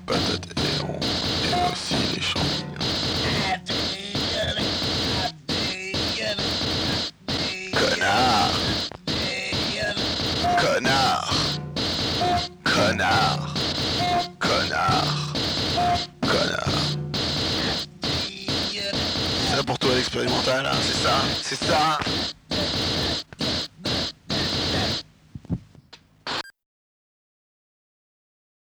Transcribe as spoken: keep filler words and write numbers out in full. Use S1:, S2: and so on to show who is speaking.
S1: patates et on et aussi les champignons. Connard. Connard. Connard. Connard. Connard. C'est ça pour toi l'expérimental, hein, c'est ça, c'est ça.